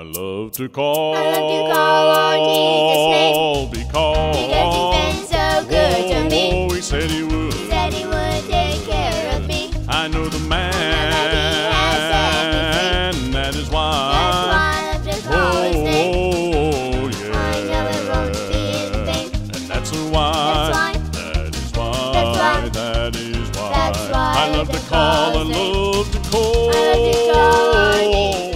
love to call. I love to call on Jesus' name. Because He's been so good to me. Oh, he said he would. He said he would take care of me. I know the man. That is why. That's why I love to call his name. Oh, yeah. I know it won't be in vain. And that's why. That's why. That is why. That's why. I love to call. I love to call. I love to call on Jesus.